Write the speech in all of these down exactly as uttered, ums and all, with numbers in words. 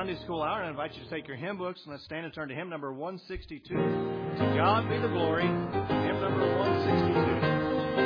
Sunday School Hour, and I invite you to take your hymn books and let's stand and turn to hymn number one sixty-two. To God be the glory. Hymn number one sixty-two.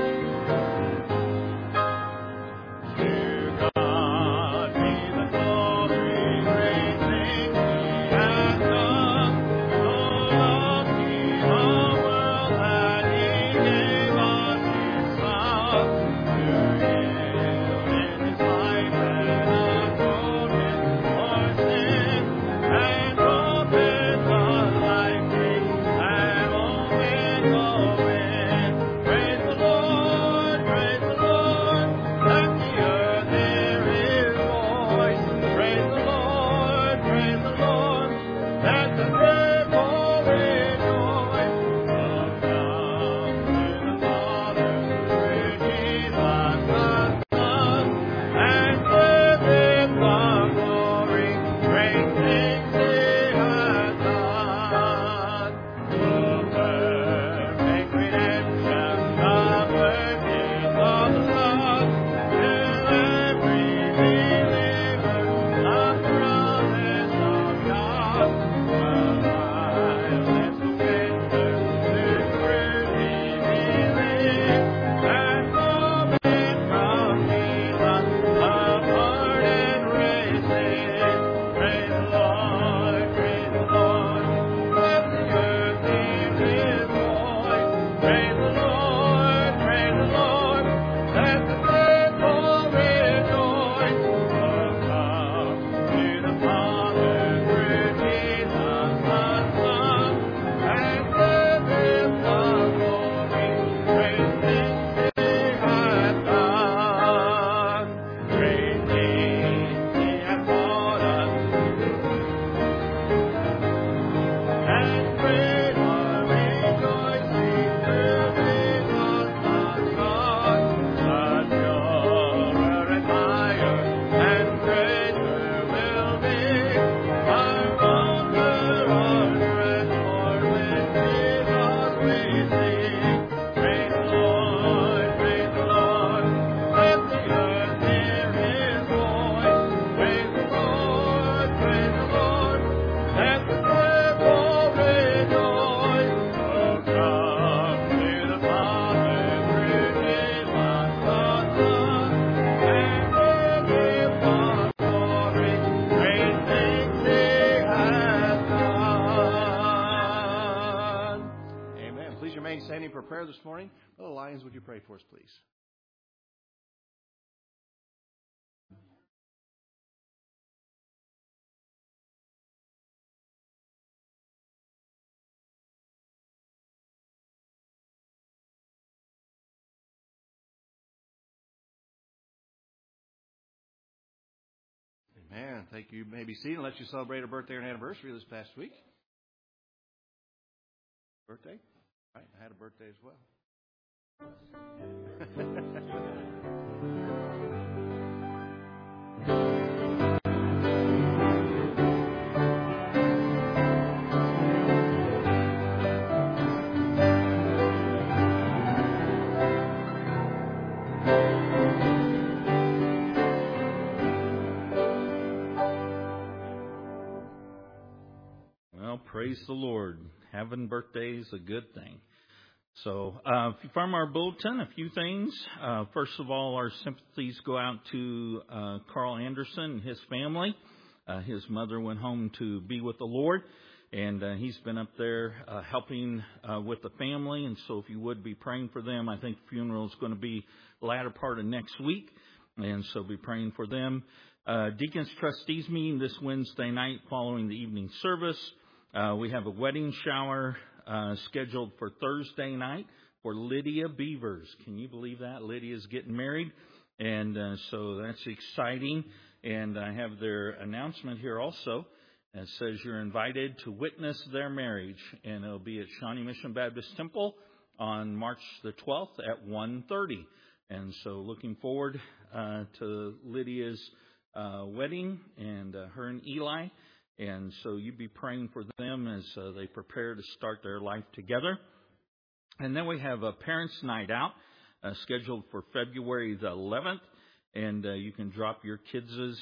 This morning. Brother Lyons, would you pray for us, please? Amen. Thank you. You may be seated and let you celebrate a birthday or an anniversary this past week. Birthday? All right, I had a birthday as well. Well, praise the Lord. Having birthday is a good thing. So uh, if you find our bulletin, a few things. Uh, first of all, our sympathies go out to uh, Carl Anderson and his family. Uh, his mother went home to be with the Lord, and uh, he's been up there uh, helping uh, with the family. And so if you would be praying for them, I think the funeral is going to be the latter part of next week, and so be praying for them. Uh, Deacons Trustees meeting this Wednesday night following the evening service. Uh, we have a wedding shower Uh, scheduled for Thursday night for Lydia Beavers. Can you believe that? Lydia's getting married, and uh, so that's exciting. And I have their announcement here also. It says you're invited to witness their marriage, and it'll be at Shawnee Mission Baptist Temple on March the twelfth at one thirty. And so looking forward uh, to Lydia's uh, wedding and uh, her and Eli. And so you be praying for them as uh, they prepare to start their life together. And then we have a parents' night out uh, scheduled for February the eleventh. And uh, you can drop your kids'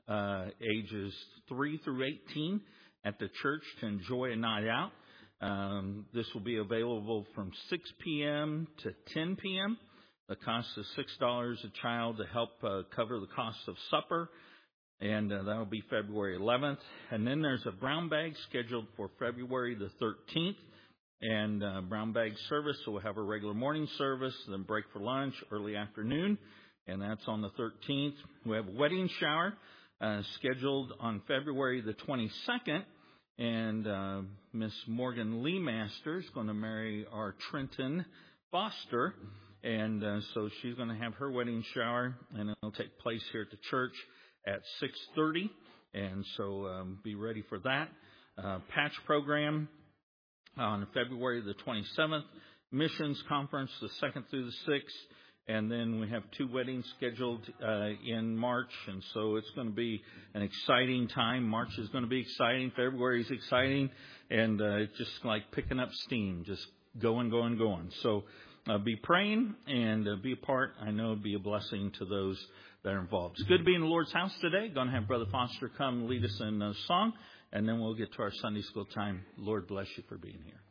uh, ages three through eighteen at the church to enjoy a night out. Um, this will be available from six p.m. to ten p.m. The cost is six dollars a child to help uh, cover the cost of supper, and uh, that will be February eleventh. And then there's a brown bag scheduled for February the thirteenth. And uh, brown bag service, so we'll have a regular morning service, then break for lunch, early afternoon, and that's on the thirteenth. We have a wedding shower uh, scheduled on February the twenty-second, and uh, Miss Morgan Lee Master is going to marry our Trenton Foster, and uh, so she's going to have her wedding shower, and it'll take place here at the church at six thirty, and so um, be ready for that. Uh, patch program on February the twenty-seventh, missions conference the second through the sixth, and then we have two weddings scheduled uh, in March, and so it's going to be an exciting time. March is going to be exciting. February is exciting, and uh, it's just like picking up steam, just going, going, going. So uh, be praying and uh, be a part. I know it'll be a blessing to those that are involved. It's good to be in the Lord's house today. Going to have Brother Foster come lead us in a song. And then we'll get to our Sunday school time. Lord bless you for being here.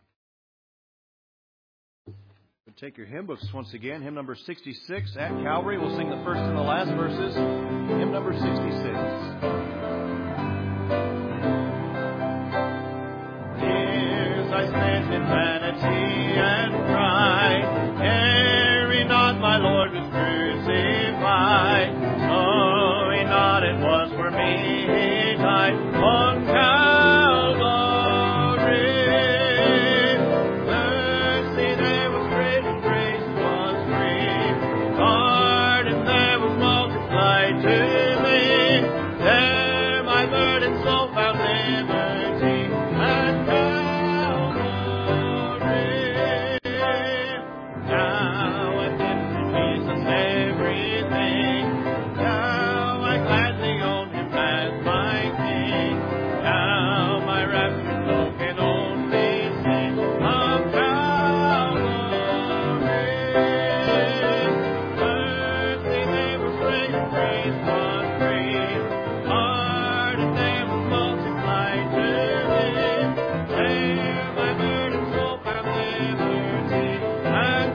Take your hymn books once again. Hymn number sixty-six, At Calvary. We'll sing the first and the last verses. Hymn number sixty-six. Years I spent in vanity and pride, caring not my Lord was crucified, knowing not it was for me He died on Calvary. Mercy there was great and grace was free, pardon there was multiplied to me. There my burdened soul found liberty at Calvary. Now I've given to Jesus everything. Now I gladly own Him as my King. Now my raptured soul can only sing of Calvary. Mercy there was great and grace was free, pardon there was multiplied to me. There my burdened soul found liberty at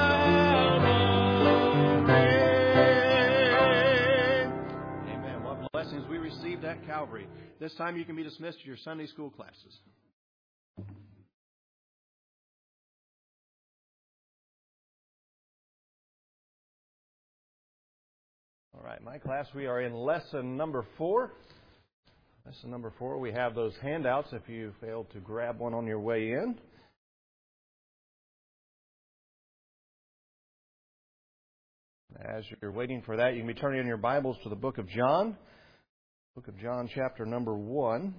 Calvary. Amen. What blessings we received at Calvary. This time you can be dismissed to your Sunday school classes. All right, my class, we are in lesson number four. Lesson number four, we have those handouts if you failed to grab one on your way in. As you're waiting for that, you can be turning in your Bibles to the book of John. Book of John, chapter number one.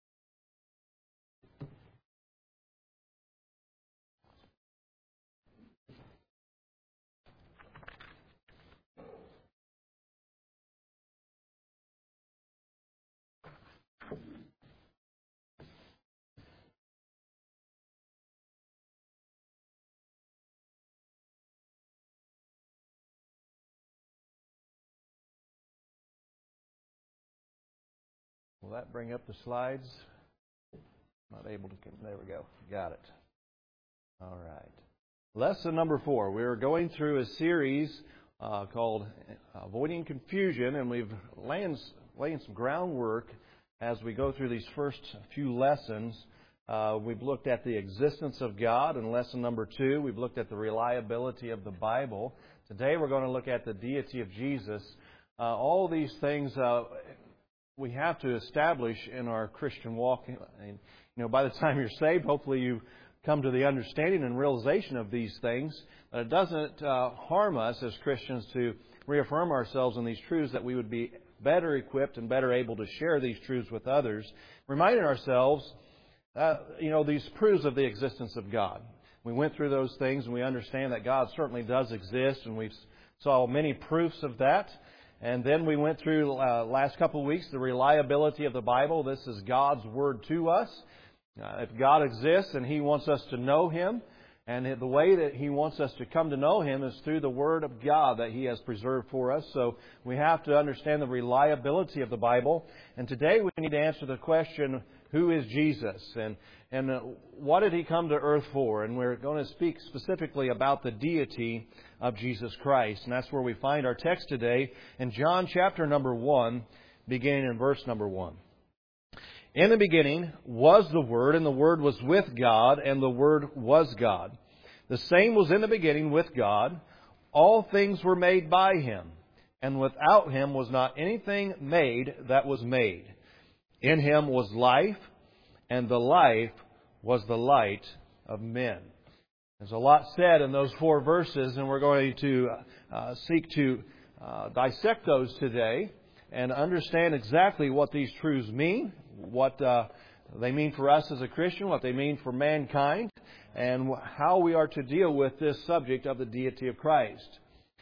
Will that bring up the slides? Not able to. There we go. Got it. All right. Lesson number four. We're going through a series uh, called Avoiding Confusion, and we've laying, laying some groundwork as we go through these first few lessons. Uh, we've looked at the existence of God in lesson number two. We've looked at the reliability of the Bible. Today we're going to look at the deity of Jesus. Uh, all these things uh, we have to establish in our Christian walk. And, you know, by the time you're saved, hopefully you come to the understanding and realization of these things. That it doesn't uh, harm us as Christians to reaffirm ourselves in these truths, that we would be better equipped and better able to share these truths with others, reminding ourselves, uh, you know, these proofs of the existence of God. We went through those things, and we understand that God certainly does exist, and we saw many proofs of that. And then we went through uh, last couple of weeks the reliability of the Bible. This is God's Word to us. Uh, if God exists and He wants us to know Him, And the way that He wants us to come to know Him is through the Word of God that He has preserved for us. So we have to understand the reliability of the Bible. And today we need to answer the question, who is Jesus? And, and what did He come to earth for? And we're going to speak specifically about the deity of Jesus Christ. And that's where we find our text today in John chapter number one, beginning in verse number one. In the beginning was the Word, and the Word was with God, and the Word was God. The same was in the beginning with God. All things were made by Him, and without Him was not anything made that was made. In Him was life, and the life was the light of men. There's a lot said in those four verses, and we're going to uh, seek to uh, dissect those today and understand exactly what these truths mean, what uh, they mean for us as a Christian, what they mean for mankind, and how we are to deal with this subject of the deity of Christ.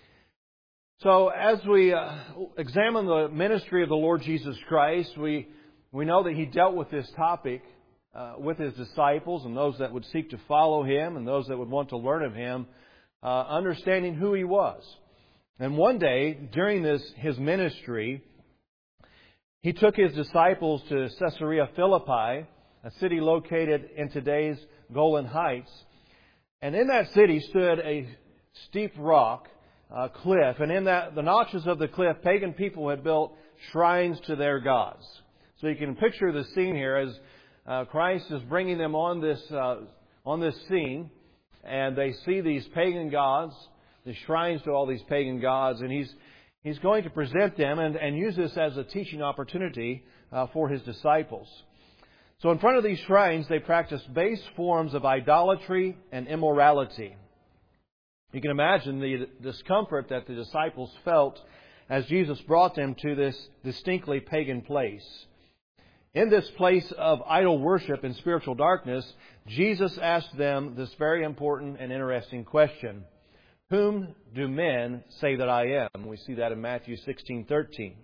So as we uh, examine the ministry of the Lord Jesus Christ, we, we know that He dealt with this topic uh, with His disciples and those that would seek to follow Him and those that would want to learn of Him, uh, understanding who He was. And one day, during this His ministry, He took His disciples to Caesarea Philippi, a city located in today's Golan Heights. And in that city stood a steep rock, uh, cliff. And in that, the notches of the cliff, pagan people had built shrines to their gods. So you can picture the scene here as uh, Christ is bringing them on this uh, on this scene. And they see these pagan gods, the shrines to all these pagan gods. And He's He's going to present them and, and use this as a teaching opportunity uh, for His disciples. So in front of these shrines, they practiced base forms of idolatry and immorality. You can imagine the discomfort that the disciples felt as Jesus brought them to this distinctly pagan place. In this place of idol worship and spiritual darkness, Jesus asked them this very important and interesting question. Whom do men say that I am? We see that in Matthew sixteen thirteen.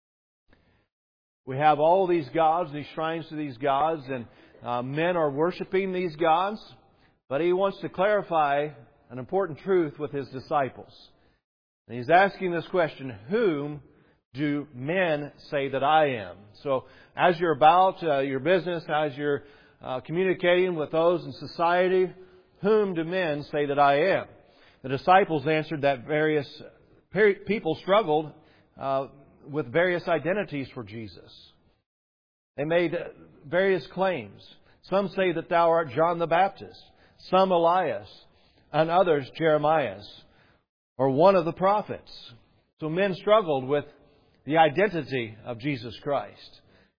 We have all these gods, these shrines to these gods, and uh, men are worshiping these gods. But He wants to clarify an important truth with His disciples. And He's asking this question, whom do men say that I am? So as you're about uh, your business, as you're uh, communicating with those in society, whom do men say that I am? The disciples answered that various people struggled uh, with various identities for Jesus. They made various claims. Some say that Thou art John the Baptist, some Elias, and others Jeremiah, or one of the prophets. So men struggled with the identity of Jesus Christ.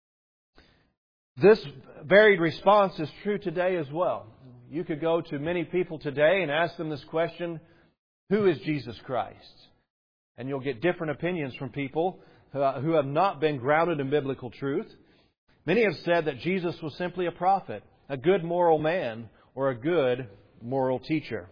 This varied response is true today as well. You could go to many people today and ask them this question, who is Jesus Christ? And you'll get different opinions from people who have not been grounded in biblical truth. Many have said that Jesus was simply a prophet, a good moral man, or a good moral teacher.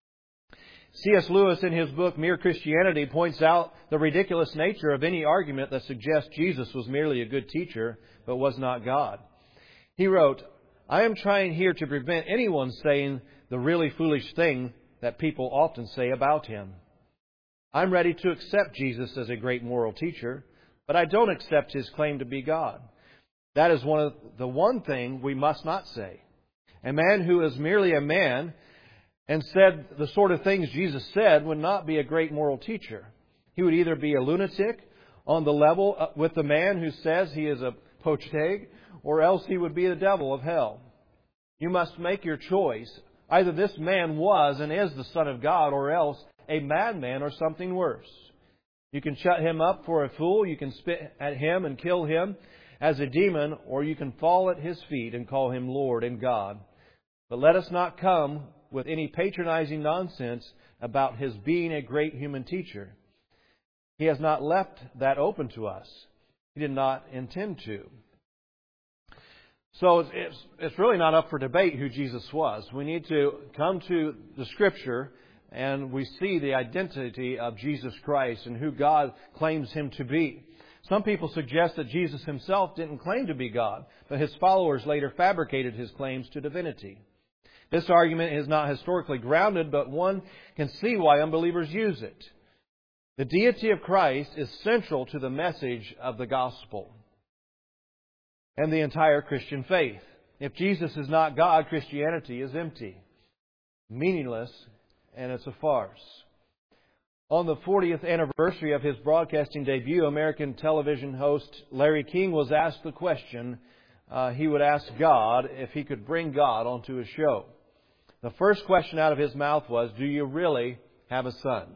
C S Lewis, in his book Mere Christianity, points out the ridiculous nature of any argument that suggests Jesus was merely a good teacher, but was not God. He wrote, I am trying here to prevent anyone saying the really foolish thing that people often say about Him. I'm ready to accept Jesus as a great moral teacher, but I don't accept His claim to be God. That is one of the one thing we must not say. A man who is merely a man and said the sort of things Jesus said would not be a great moral teacher. He would either be a lunatic on the level with the man who says he is a poached egg, or else he would be the devil of hell. You must make your choice. Either this man was and is the Son of God, or else a madman or something worse. You can shut him up for a fool, you can spit at him and kill him as a demon, or you can fall at His feet and call Him Lord and God. But let us not come with any patronizing nonsense about His being a great human teacher. He has not left that open to us. He did not intend to. So it's, it's really not up for debate who Jesus was. We need to come to the Scripture and we see the identity of Jesus Christ and who God claims Him to be. Some people suggest that Jesus Himself didn't claim to be God, but His followers later fabricated His claims to divinity. This argument is not historically grounded, but one can see why unbelievers use it. The deity of Christ is central to the message of the gospel and the entire Christian faith. If Jesus is not God, Christianity is empty, meaningless, and it's a farce. On the fortieth anniversary of his broadcasting debut, American television host Larry King was asked the question uh, he would ask God if he could bring God onto his show. The first question out of his mouth was, "Do you really have a son?"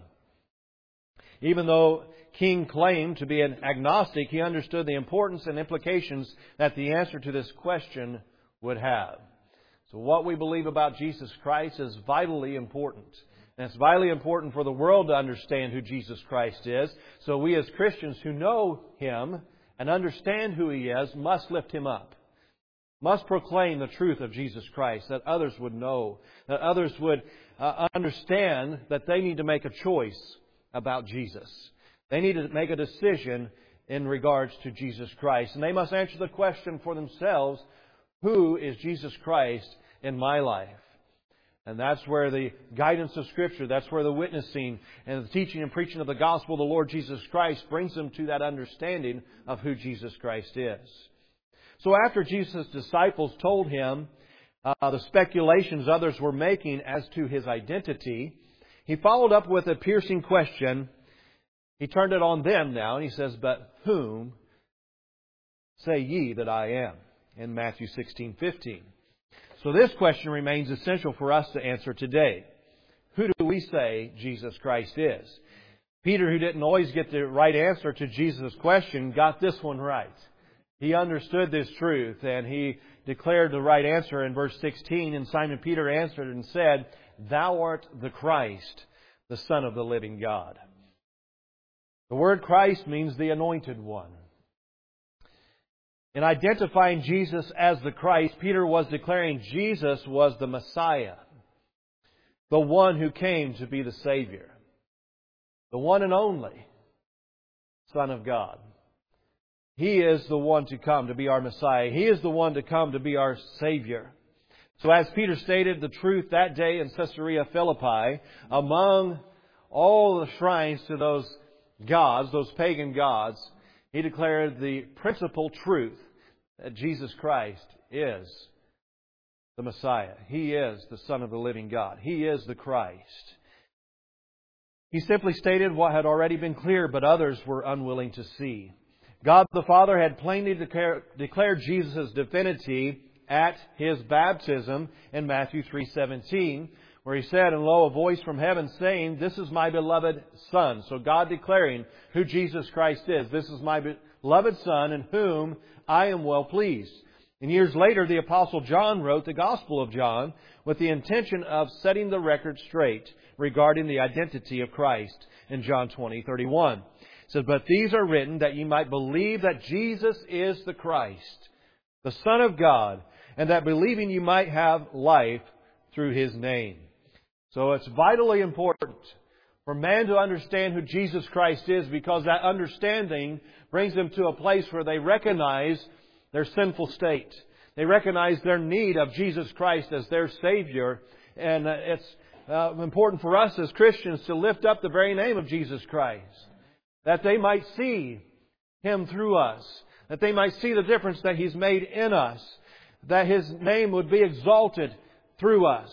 Even though King claimed to be an agnostic, he understood the importance and implications that the answer to this question would have. So what we believe about Jesus Christ is vitally important. And it's vitally important for the world to understand who Jesus Christ is. So we as Christians who know Him and understand who He is must lift Him up. Must proclaim the truth of Jesus Christ, that others would know, that others would uh, understand that they need to make a choice about Jesus. They need to make a decision in regards to Jesus Christ. And they must answer the question for themselves, who is Jesus Christ in my life? And that's where the guidance of Scripture, that's where the witnessing and the teaching and preaching of the gospel of the Lord Jesus Christ brings them to that understanding of who Jesus Christ is. So after Jesus' disciples told Him uh, the speculations others were making as to His identity, He followed up with a piercing question. He turned it on them now, and He says, "But whom say ye that I am?" in Matthew sixteen fifteen. So this question remains essential for us to answer today. Who do we say Jesus Christ is? Peter, who didn't always get the right answer to Jesus' question, got this one right. He understood this truth, and he declared the right answer in verse sixteen. And Simon Peter answered and said, "Thou art the Christ, the Son of the living God." The word Christ means the anointed one. In identifying Jesus as the Christ, Peter was declaring Jesus was the Messiah, the one who came to be the Savior, the one and only Son of God. He is the one to come to be our Messiah. He is the one to come to be our Savior. So as Peter stated the truth that day in Caesarea Philippi, among all the shrines to those gods, those pagan gods, he declared the principal truth that Jesus Christ is the Messiah. He is the Son of the living God. He is the Christ. He simply stated what had already been clear, but others were unwilling to see. God the Father had plainly declare, declared Jesus' divinity at His baptism in Matthew three seventeen, where He said, "And lo, a voice from heaven saying, This is my beloved Son." So God declaring who Jesus Christ is. This is my beloved Son in whom I am well pleased. And years later, the Apostle John wrote the Gospel of John with the intention of setting the record straight regarding the identity of Christ in John twenty thirty-one. It says, "But these are written that ye might believe that Jesus is the Christ, the Son of God, and that believing you might have life through His name." So it's vitally important for man to understand who Jesus Christ is, because that understanding brings them to a place where they recognize their sinful state. They recognize their need of Jesus Christ as their Savior. And it's uh, important for us as Christians to lift up the very name of Jesus Christ, that they might see Him through us, that they might see the difference that He's made in us, that His name would be exalted through us.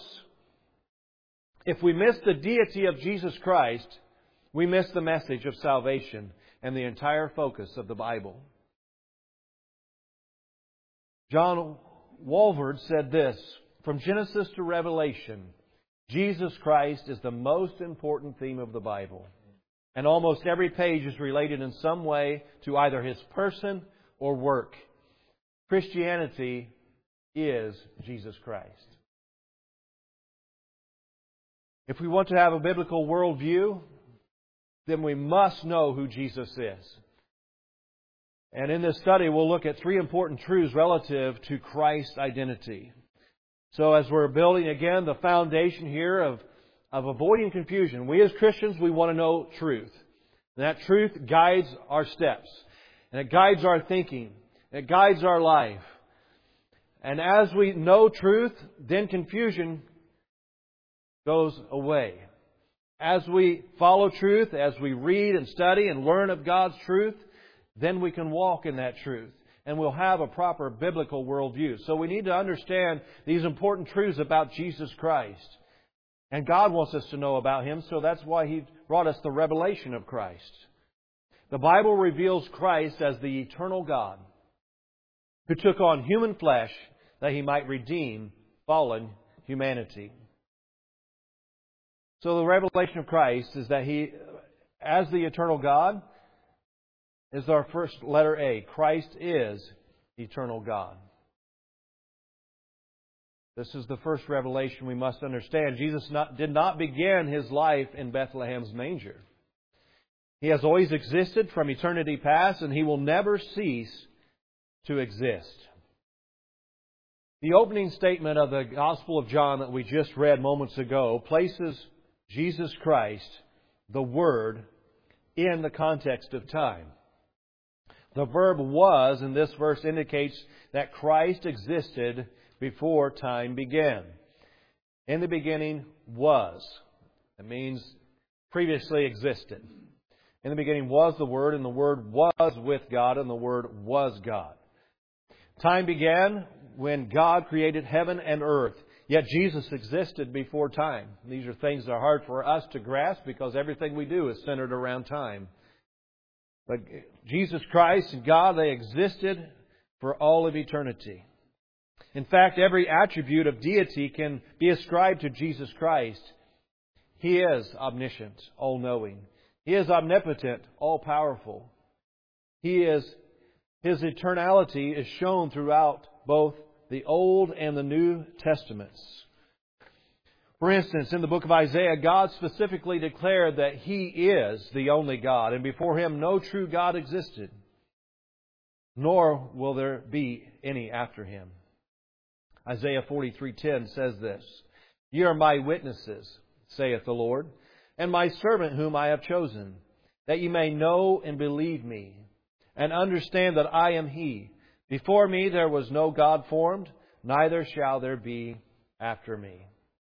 If we miss the deity of Jesus Christ, we miss the message of salvation and the entire focus of the Bible. John Walvoord said this, "From Genesis to Revelation, Jesus Christ is the most important theme of the Bible. And almost every page is related in some way to either His person or work. Christianity is Jesus Christ." If we want to have a biblical worldview, then we must know who Jesus is. And in this study, we'll look at three important truths relative to Christ's identity. So as we're building, again, the foundation here of, of avoiding confusion, we as Christians, we want to know truth. And that truth guides our steps. And it guides our thinking. It guides our life. And as we know truth, then confusion goes away. As we follow truth, as we read and study and learn of God's truth, then we can walk in that truth. And we'll have a proper biblical worldview. So we need to understand these important truths about Jesus Christ. And God wants us to know about Him, so that's why He brought us the revelation of Christ. The Bible reveals Christ as the eternal God who took on human flesh that He might redeem fallen humanity. So the revelation of Christ is that He, as the eternal God, is our first letter A. Christ is eternal God. This is the first revelation we must understand. Jesus not, did not begin His life in Bethlehem's manger. He has always existed from eternity past, and He will never cease to exist. The opening statement of the Gospel of John that we just read moments ago places Jesus Christ, the Word, in the context of time. The verb was in this verse indicates that Christ existed before time began. In the beginning was. It means previously existed. In the beginning was the Word, and the Word was with God, and the Word was God. Time began when God created heaven and earth. Yet Jesus existed before time. These are things that are hard for us to grasp because everything we do is centered around time. But Jesus Christ and God, they existed for all of eternity. In fact, every attribute of deity can be ascribed to Jesus Christ. He is omniscient, all-knowing. He is omnipotent, all-powerful. He is, His eternality is shown throughout both the Old and the New Testaments. For instance, in the book of Isaiah, God specifically declared that He is the only God, and before Him no true God existed, nor will there be any after Him. Isaiah forty-three ten says this, "Ye are my witnesses, saith the Lord, and my servant whom I have chosen, that ye may know and believe me, and understand that I am He. Before me there was no God formed, neither shall there be after me."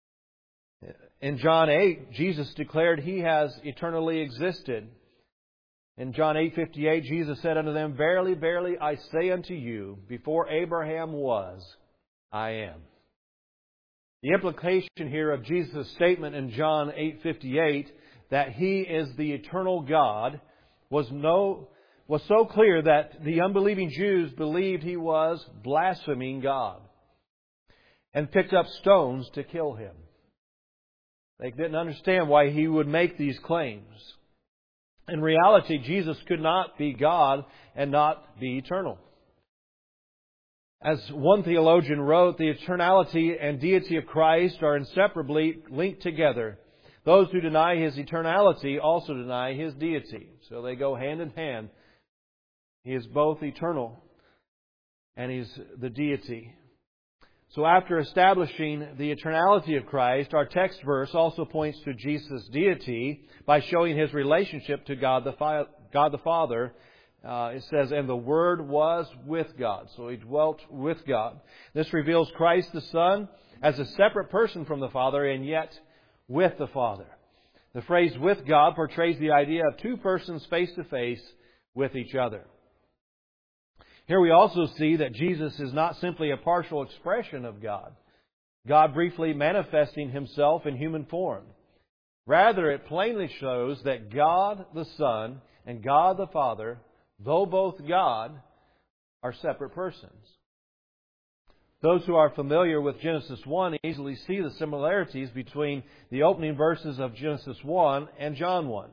In John eight, Jesus declared He has eternally existed. In John eight fifty-eight, Jesus said unto them, "Verily, verily, I say unto you, before Abraham was, I am." The implication here of Jesus' statement in John eight fifty-eight that He is the eternal God was no was so clear that the unbelieving Jews believed He was blaspheming God and picked up stones to kill Him. They didn't understand why He would make these claims. In reality, Jesus could not be God and not be eternal. As one theologian wrote, the eternality and deity of Christ are inseparably linked together. Those who deny His eternality also deny His deity. So they go hand in hand. He is both eternal and He's the deity. So after establishing the eternality of Christ, our text verse also points to Jesus' deity by showing His relationship to God the, Fa- God the Father. Uh, it says, "And the Word was with God." So He dwelt with God. This reveals Christ the Son as a separate person from the Father and yet with the Father. The phrase "with God" portrays the idea of two persons face to face with each other. Here we also see that Jesus is not simply a partial expression of God, God briefly manifesting Himself in human form. Rather, it plainly shows that God the Son and God the Father, though both God, are separate persons. Those who are familiar with Genesis one easily see the similarities between the opening verses of Genesis one and John one.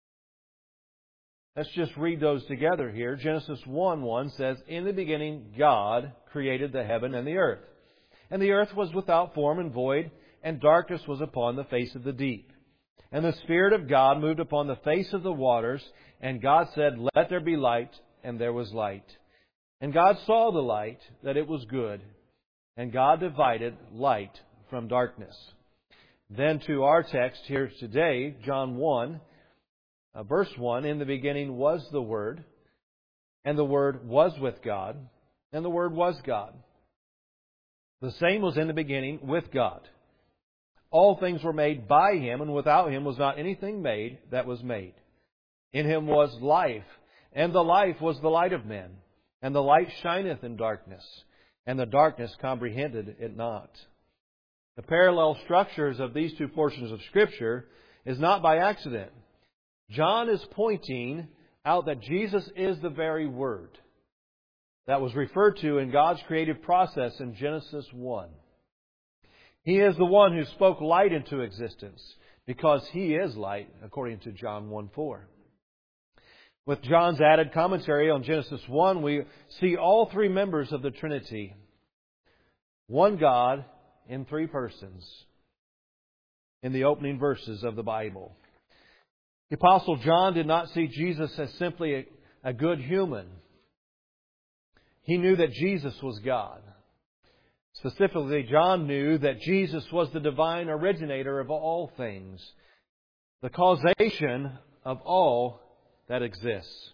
Let's just read those together here. Genesis one one says, "In the beginning God created the heaven and the earth. And the earth was without form and void, and darkness was upon the face of the deep. And the Spirit of God moved upon the face of the waters, and God said, Let there be light, and there was light. And God saw the light, that it was good. And God divided light from darkness." Then to our text here today, John one, uh, verse one, "In the beginning was the Word, and the Word was with God, and the Word was God. The same was in the beginning with God. All things were made by Him, and without Him was not anything made that was made. In Him was life, and the life was the light of men. And the light shineth in darkness, and the darkness comprehended it not. The parallel structures of these two portions of Scripture is not by accident. John is pointing out that Jesus is the very Word that was referred to in God's creative process in Genesis one. He is the one who spoke light into existence because He is light, according to John one four. With John's added commentary on Genesis one, we see all three members of the Trinity. One God in three persons in the opening verses of the Bible. The Apostle John did not see Jesus as simply a, a good human. He knew that Jesus was God. Specifically, John knew that Jesus was the divine originator of all things, the causation of all that exists.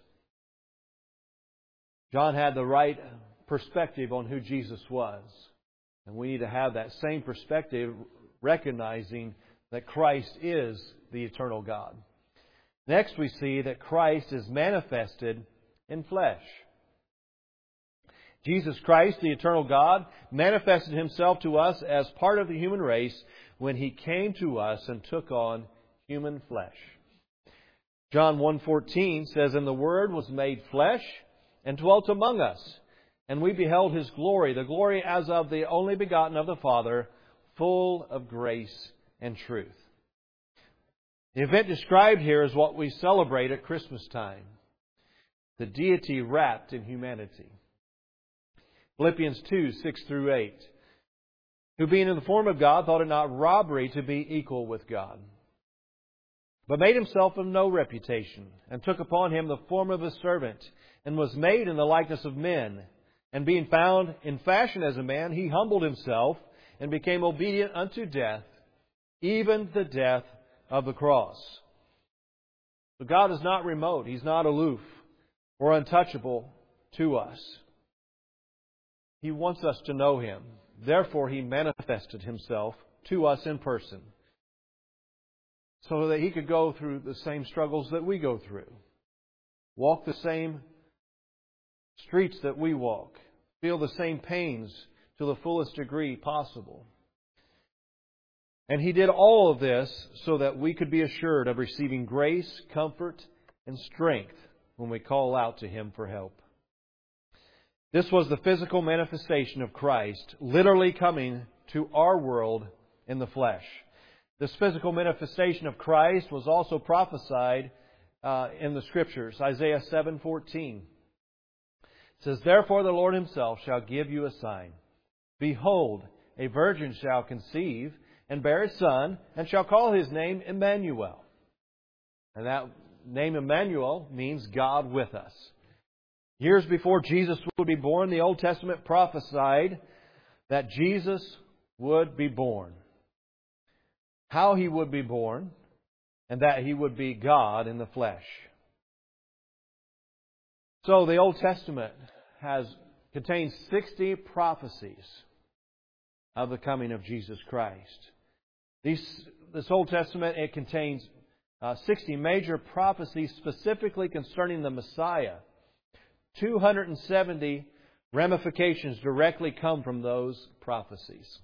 John had the right perspective on who Jesus was. And we need to have that same perspective, recognizing that Christ is the eternal God. Next, we see that Christ is manifested in flesh. Jesus Christ, the eternal God, manifested Himself to us as part of the human race when He came to us and took on human flesh. John one fourteen says, "And the Word was made flesh and dwelt among us. And we beheld His glory, the glory as of the only begotten of the Father, full of grace and truth." The event described here is what we celebrate at Christmas time. The deity wrapped in humanity. Philippians two, six through eight. "Who being in the form of God, thought it not robbery to be equal with God. But made Himself of no reputation, and took upon Him the form of a servant, and was made in the likeness of men. And being found in fashion as a man, He humbled Himself, and became obedient unto death, even the death of the cross." So God is not remote. He's not aloof or untouchable to us. He wants us to know Him. Therefore, He manifested Himself to us in person, so that He could go through the same struggles that we go through, walk the same streets that we walk, feel the same pains to the fullest degree possible. And He did all of this so that we could be assured of receiving grace, comfort, and strength when we call out to Him for help. This was the physical manifestation of Christ, literally coming to our world in the flesh. This physical manifestation of Christ was also prophesied uh, in the Scriptures. Isaiah seven fourteen says, "Therefore the Lord Himself shall give you a sign. Behold, a virgin shall conceive and bear a son, and shall call His name Emmanuel." And that name Emmanuel means God with us. Years before Jesus would be born, the Old Testament prophesied that Jesus would be born. How He would be born, and that He would be God in the flesh. So the Old Testament has contains sixty prophecies of the coming of Jesus Christ. These, this Old Testament, it contains uh, sixty major prophecies specifically concerning the Messiah. two hundred seventy ramifications directly come from those prophecies.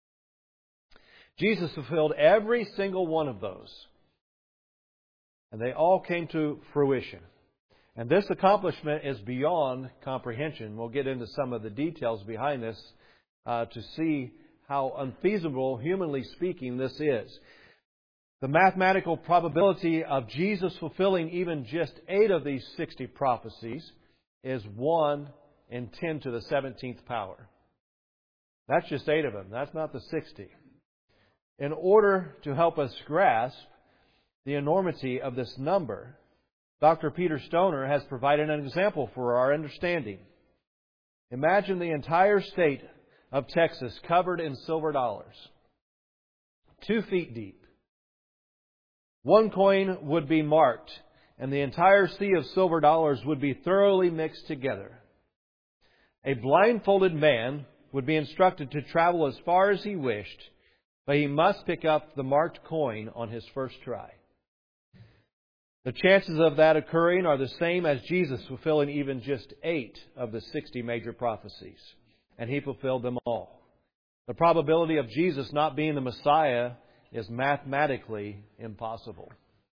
Jesus fulfilled every single one of those. And they all came to fruition. And this accomplishment is beyond comprehension. We'll get into some of the details behind this uh, to see how unfeasible, humanly speaking, this is. The mathematical probability of Jesus fulfilling even just eight of these sixty prophecies is one in ten to the seventeenth power. That's just eight of them. That's not the sixty. In order to help us grasp the enormity of this number, Doctor Peter Stoner has provided an example for our understanding. Imagine the entire state of Texas covered in silver dollars, two feet deep. One coin would be marked, and the entire sea of silver dollars would be thoroughly mixed together. A blindfolded man would be instructed to travel as far as he wished but he must pick up the marked coin on his first try. The chances of that occurring are the same as Jesus fulfilling even just eight of the sixty major prophecies, and He fulfilled them all. The probability of Jesus not being the Messiah is mathematically impossible.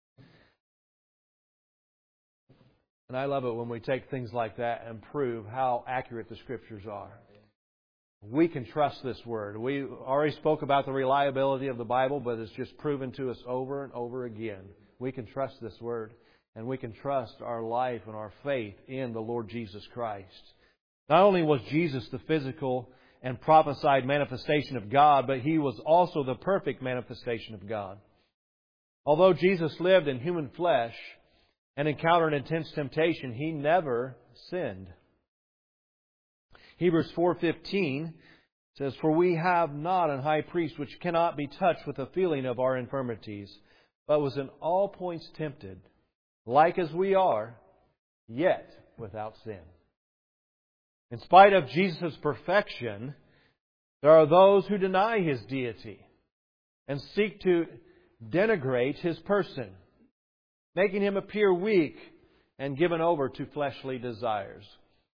And I love it when we take things like that and prove how accurate the Scriptures are. We can trust this Word. We already spoke about the reliability of the Bible, but it's just proven to us over and over again. We can trust this Word, and we can trust our life and our faith in the Lord Jesus Christ. Not only was Jesus the physical and prophesied manifestation of God, but He was also the perfect manifestation of God. Although Jesus lived in human flesh and encountered intense temptation, He never sinned. Hebrews four fifteen says, "For we have not an high priest which cannot be touched with the feeling of our infirmities, but was in all points tempted, like as we are, yet without sin." In spite of Jesus' perfection, there are those who deny His deity and seek to denigrate His person, making Him appear weak and given over to fleshly desires.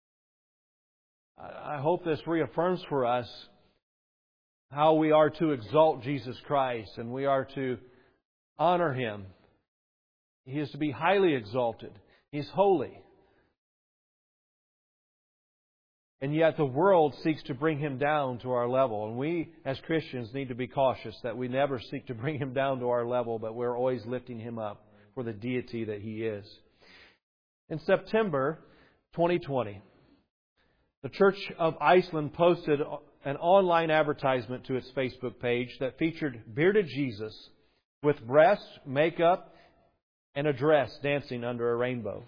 I hope this reaffirms for us how we are to exalt Jesus Christ and we are to honor Him. He is to be highly exalted. He's holy. And yet the world seeks to bring Him down to our level. And we, as Christians, need to be cautious that we never seek to bring Him down to our level, but we're always lifting Him up for the deity that He is. In September twenty twenty, the Church of Iceland posted an online advertisement to its Facebook page that featured bearded Jesus with breasts, makeup, and a dress dancing under a rainbow.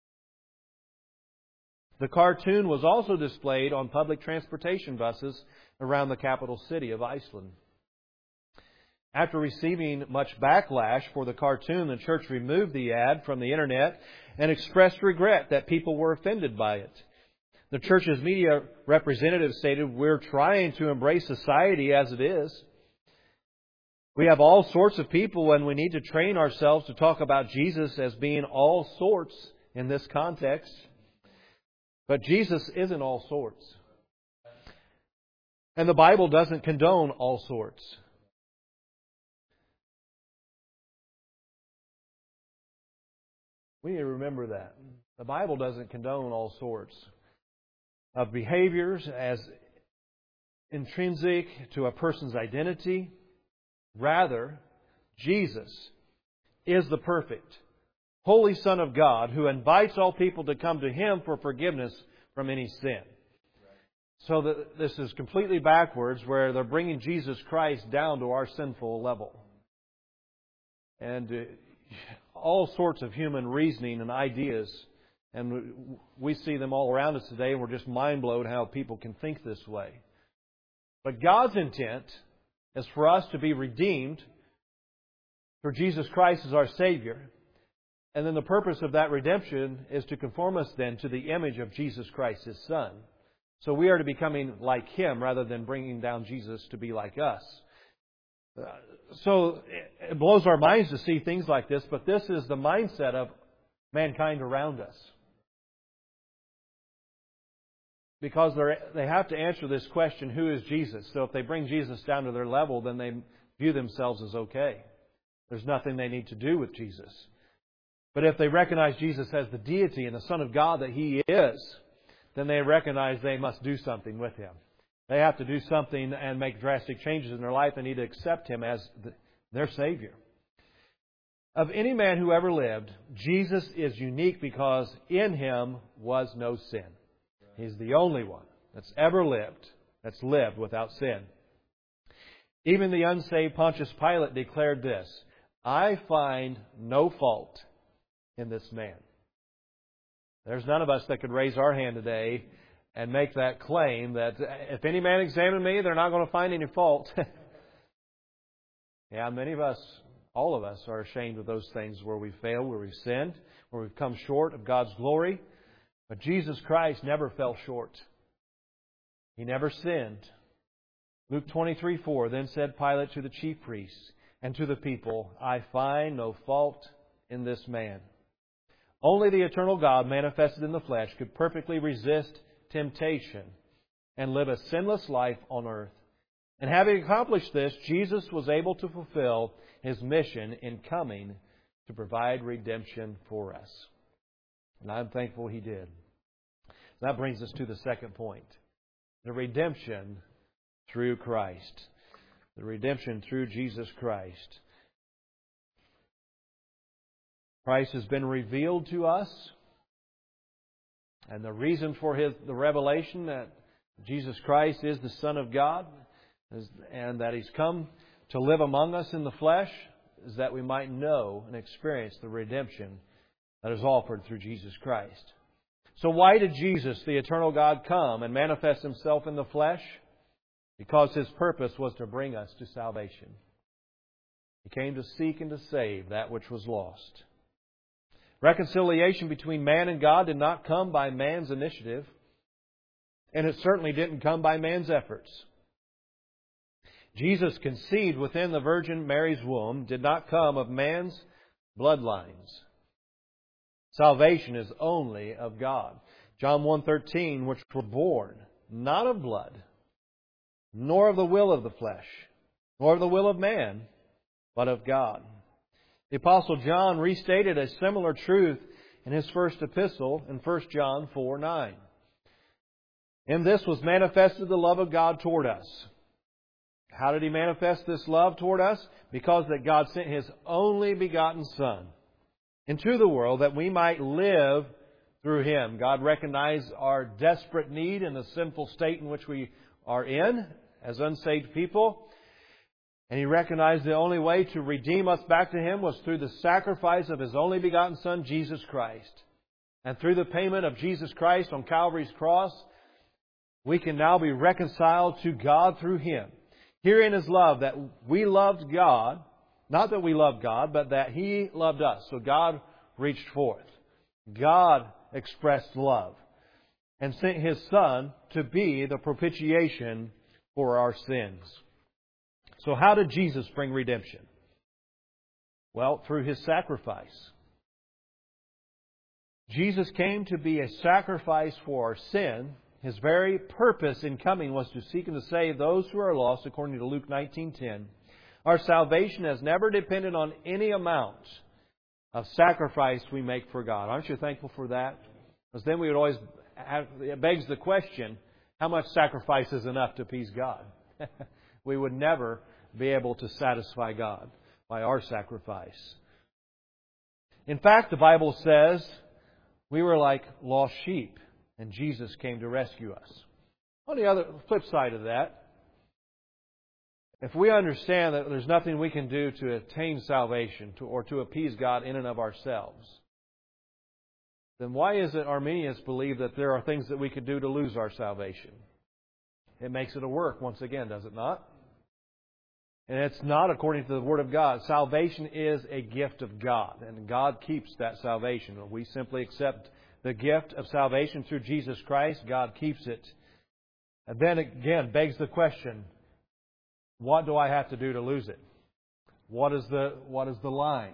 The cartoon was also displayed on public transportation buses around the capital city of Iceland. After receiving much backlash for the cartoon, the church removed the ad from the internet and expressed regret that people were offended by it. The church's media representative stated, "We're trying to embrace society as it is. We have all sorts of people and we need to train ourselves to talk about Jesus as being all sorts in this context. But Jesus isn't all sorts. And the Bible doesn't condone all sorts." We need to remember that. The Bible doesn't condone all sorts of behaviors as intrinsic to a person's identity. Rather, Jesus is the perfect, holy Son of God who invites all people to come to Him for forgiveness from any sin. So that this is completely backwards, where they're bringing Jesus Christ down to our sinful level. And uh, all sorts of human reasoning and ideas, and we see them all around us today, and we're just mind blown how people can think this way. But God's intent is for us to be redeemed through Jesus Christ as our Savior. And then the purpose of that redemption is to conform us then to the image of Jesus Christ, His Son. So we are to becoming like Him rather than bringing down Jesus to be like us. Uh, so it blows our minds to see things like this, but this is the mindset of mankind around us. Because they have to answer this question, who is Jesus? So if they bring Jesus down to their level, then they view themselves as okay. There's nothing they need to do with Jesus. But if they recognize Jesus as the deity and the Son of God that He is, then they recognize they must do something with Him. They have to do something and make drastic changes in their life. They need to accept Him as the, their Savior. Of any man who ever lived, Jesus is unique because in Him was no sin. He's the only one that's ever lived, that's lived without sin. Even the unsaved Pontius Pilate declared this, "I find no fault in this man." There's none of us that could raise our hand today and make that claim that if any man examine me, they're not going to find any fault. Yeah, many of us, all of us, are ashamed of those things where we failed, where we've sinned, where we've come short of God's glory. But Jesus Christ never fell short. He never sinned. Luke twenty-three four, Then said Pilate to the chief priests and to the people, I find no fault in this man. Only the eternal God manifested in the flesh could perfectly resist temptation and live a sinless life on earth. And having accomplished this, Jesus was able to fulfill His mission in coming to provide redemption for us. And I'm thankful He did. That brings us to the second point. The redemption through Christ. The redemption through Jesus Christ. Christ has been revealed to us. And the reason for his, the revelation that Jesus Christ is the Son of God is, and that He's come to live among us in the flesh is that we might know and experience the redemption that is offered through Jesus Christ. So why did Jesus, the eternal God, come and manifest Himself in the flesh? Because His purpose was to bring us to salvation. He came to seek and to save that which was lost. Reconciliation between man and God did not come by man's initiative, and it certainly didn't come by man's efforts. Jesus conceived within the Virgin Mary's womb did not come of man's bloodlines. Salvation is only of God. John one thirteen, which were born not of blood, nor of the will of the flesh, nor of the will of man, but of God. The Apostle John restated a similar truth in his first epistle in First John four nine. In this was manifested the love of God toward us. How did He manifest this love toward us? Because that God sent His only begotten Son into the world that we might live through Him. God recognized our desperate need and the sinful state in which we are in as unsaved people. And He recognized the only way to redeem us back to Him was through the sacrifice of His only begotten Son, Jesus Christ. And through the payment of Jesus Christ on Calvary's cross, we can now be reconciled to God through Him. Herein is love, that we loved God, not that we loved God, but that He loved us. So God reached forth. God expressed love and sent His Son to be the propitiation for our sins. So how did Jesus bring redemption? Well, through His sacrifice. Jesus came to be a sacrifice for our sin. His very purpose in coming was to seek and to save those who are lost, according to Luke nineteen ten. Our salvation has never depended on any amount of sacrifice we make for God. Aren't you thankful for that? Because then we would always have, it begs the question, how much sacrifice is enough to appease God? We would never be able to satisfy God by our sacrifice. In fact, the Bible says we were like lost sheep, and Jesus came to rescue us. On the other flip side of that, if we understand that there's nothing we can do to attain salvation to, or to appease God in and of ourselves, then why is it Arminians believe that there are things that we could do to lose our salvation? It makes it a work, once again, does it not? And it's not according to the Word of God. Salvation is a gift of God, and God keeps that salvation. We simply accept the gift of salvation through Jesus Christ. God keeps it. And then again, begs the question, what do I have to do to lose it? What is the, what is the line?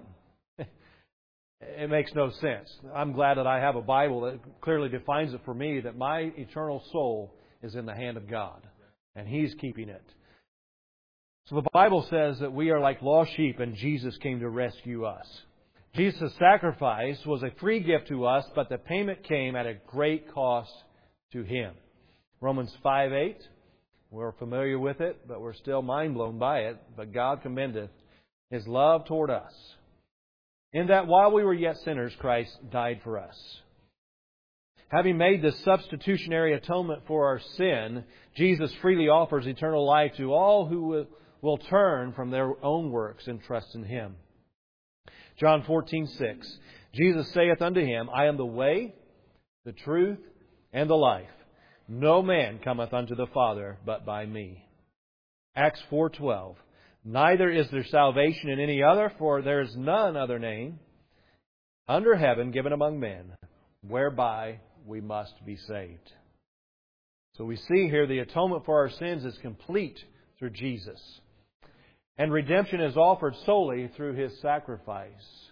It makes no sense. I'm glad that I have a Bible that clearly defines it for me, that my eternal soul is in the hand of God, and He's keeping it. So the Bible says that we are like lost sheep, and Jesus came to rescue us. Jesus' sacrifice was a free gift to us, but the payment came at a great cost to Him. Romans five eight, we're familiar with it, but we're still mind blown by it. But God commendeth His love toward us, in that while we were yet sinners, Christ died for us. Having made this substitutionary atonement for our sin, Jesus freely offers eternal life to all who will will turn from their own works and trust in Him. John fourteen six, Jesus saith unto him, I am the way, the truth, and the life. No man cometh unto the Father but by me. Acts four twelve, neither is there salvation in any other, for there is none other name under heaven given among men, whereby we must be saved. So we see here the atonement for our sins is complete through Jesus. And redemption is offered solely through His sacrifice.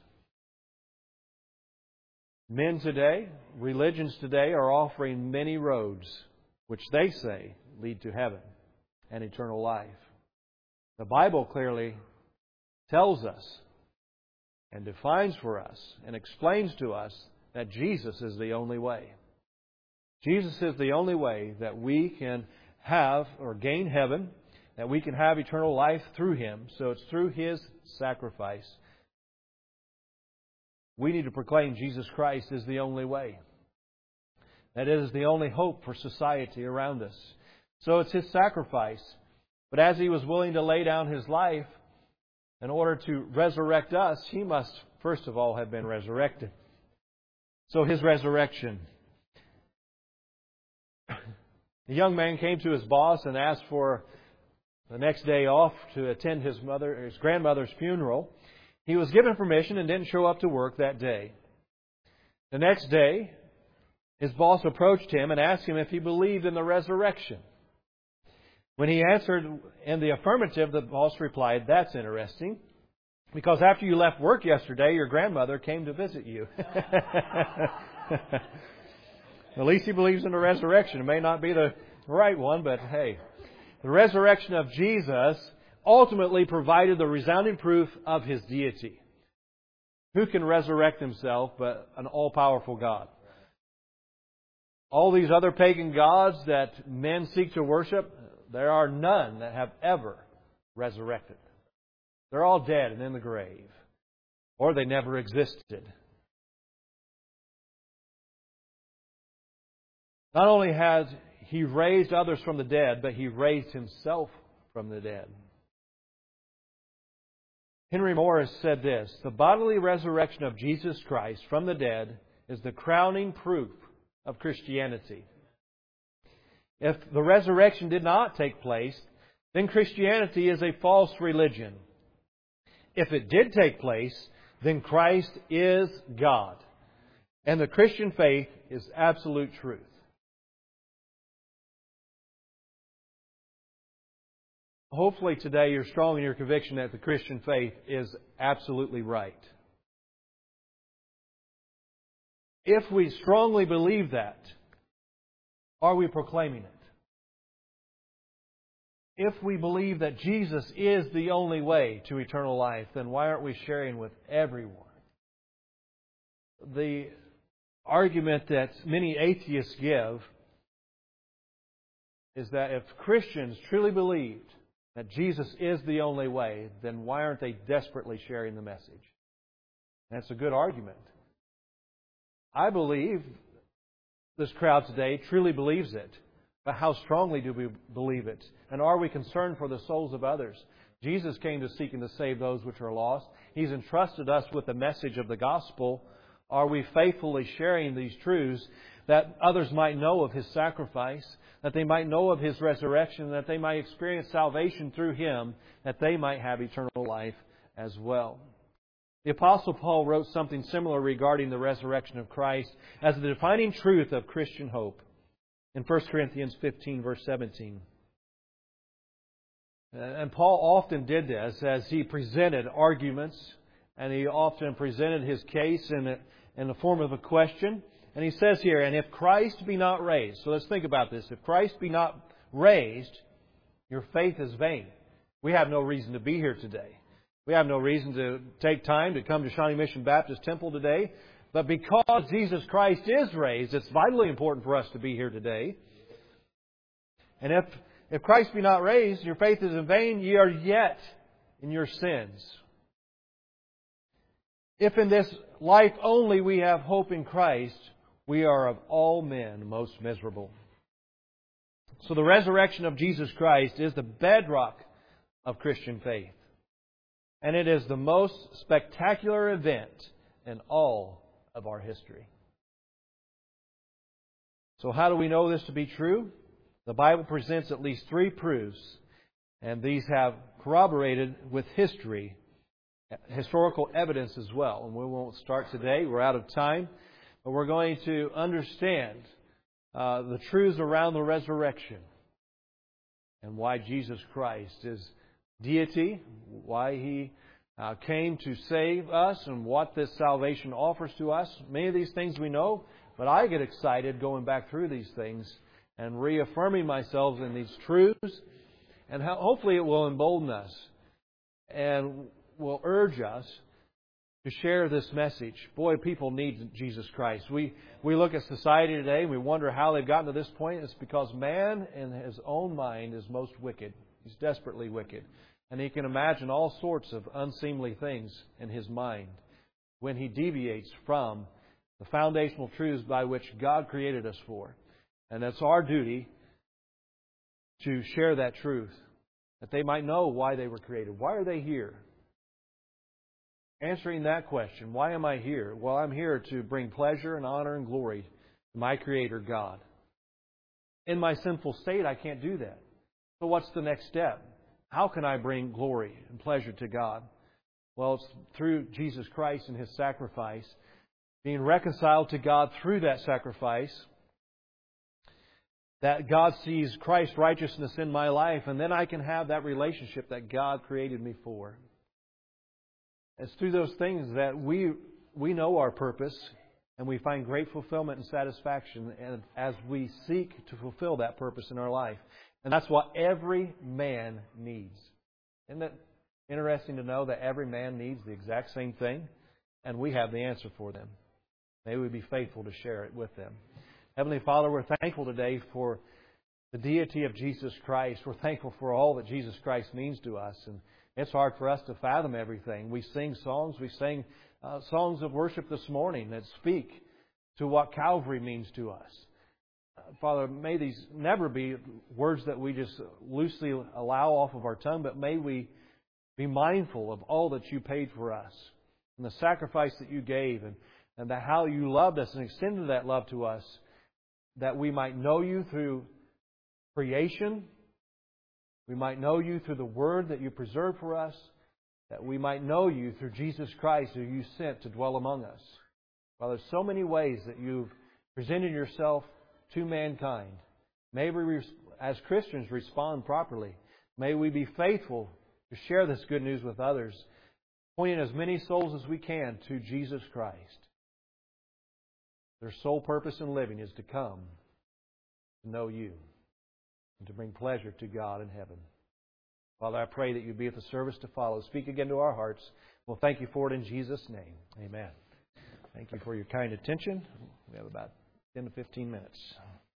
Men today, religions today, are offering many roads which they say lead to heaven and eternal life. The Bible clearly tells us and defines for us and explains to us that Jesus is the only way. Jesus is the only way that we can have or gain heaven, that we can have eternal life through Him. So it's through His sacrifice. We need to proclaim Jesus Christ is the only way. That it is the only hope for society around us. So it's His sacrifice. But as He was willing to lay down His life in order to resurrect us, He must first of all have been resurrected. So His resurrection. The young man came to his boss and asked for the next day off to attend his mother, his grandmother's funeral. He was given permission and didn't show up to work that day. The next day, his boss approached him and asked him if he believed in the resurrection. When he answered in the affirmative, the boss replied, "That's interesting, because after you left work yesterday, your grandmother came to visit you." At least he believes in the resurrection. It may not be the right one, but hey. The resurrection of Jesus ultimately provided the resounding proof of His deity. Who can resurrect Himself but an all-powerful God? All these other pagan gods that men seek to worship, there are none that have ever resurrected. They're all dead and in the grave. Or they never existed. Not only has He raised others from the dead, but He raised Himself from the dead. Henry Morris said this: "The bodily resurrection of Jesus Christ from the dead is the crowning proof of Christianity. If the resurrection did not take place, then Christianity is a false religion. If it did take place, then Christ is God. And the Christian faith is absolute truth." Hopefully today you're strong in your conviction that the Christian faith is absolutely right. If we strongly believe that, are we proclaiming it? If we believe that Jesus is the only way to eternal life, then why aren't we sharing with everyone? The argument that many atheists give is that if Christians truly believed that Jesus is the only way, then why aren't they desperately sharing the message? That's a good argument. I believe this crowd today truly believes it. But how strongly do we believe it? And are we concerned for the souls of others? Jesus came to seek and to save those which are lost. He's entrusted us with the message of the gospel. Are we faithfully sharing these truths that others might know of His sacrifice, that they might know of His resurrection, that they might experience salvation through Him, that they might have eternal life as well? The Apostle Paul wrote something similar regarding the resurrection of Christ as the defining truth of Christian hope in First Corinthians fifteen, verse seventeen. And Paul often did this as he presented arguments, and he often presented his case in, a, in the form of a question. And he says here, "And if Christ be not raised," so let's think about this. If Christ be not raised, your faith is vain. We have no reason to be here today. We have no reason to take time to come to Shawnee Mission Baptist Temple today. But because Jesus Christ is raised, it's vitally important for us to be here today. And if, if Christ be not raised, your faith is in vain, ye are yet in your sins. If in this life only we have hope in Christ, we are of all men most miserable. So the resurrection of Jesus Christ is the bedrock of Christian faith. And it is the most spectacular event in all of our history. So how do we know this to be true? The Bible presents at least three proofs, and these have corroborated with history, historical evidence as well. And we won't start today. We're out of time. But we're going to understand uh, the truths around the resurrection. and why Jesus Christ is deity, why He uh, came to save us, and what this salvation offers to us. Many of these things we know, but I get excited going back through these things and reaffirming myself in these truths, and how, hopefully it will embolden us and will urge us to share this message. Boy, people need Jesus Christ. We we look at society today and we wonder how they've gotten to this point. It's because man in his own mind is most wicked. He's desperately wicked. And he can imagine all sorts of unseemly things in his mind when he deviates from the foundational truths by which God created us for. And it's our duty to share that truth, that they might know why they were created. Why are they here? Answering that question, why am I here? Well, I'm here to bring pleasure and honor and glory to my Creator God. In my sinful state, I can't do that. So what's the next step? How can I bring glory and pleasure to God? Well, it's through Jesus Christ and His sacrifice, being reconciled to God through that sacrifice, that God sees Christ's righteousness in my life, and then I can have that relationship that God created me for. It's through those things that we we know our purpose, and we find great fulfillment and satisfaction as we seek to fulfill that purpose in our life. And that's what every man needs. Isn't it interesting to know that every man needs the exact same thing? And we have the answer for them. May we be faithful to share it with them. Heavenly Father, we're thankful today for the deity of Jesus Christ. We're thankful for all that Jesus Christ means to us. And it's hard for us to fathom everything. We sing songs. We sing uh, songs of worship this morning that speak to what Calvary means to us. Uh, Father, may these never be words that we just loosely allow off of our tongue, but may we be mindful of all that You paid for us and the sacrifice that You gave, and, and the, how You loved us and extended that love to us, that we might know You through creation. We might know You through the Word that You preserved for us, that we might know You through Jesus Christ, who You sent to dwell among us. Father, there's so many ways that You've presented Yourself to mankind. May we, as Christians, respond properly. May we be faithful to share this good news with others, pointing as many souls as we can to Jesus Christ. Their sole purpose in living is to come to know You and to bring pleasure to God in heaven. Father, I pray that You be at the service to follow. Speak again to our hearts. We'll thank You for it in Jesus' name. Amen. Thank you for your kind attention. We have about ten to fifteen minutes.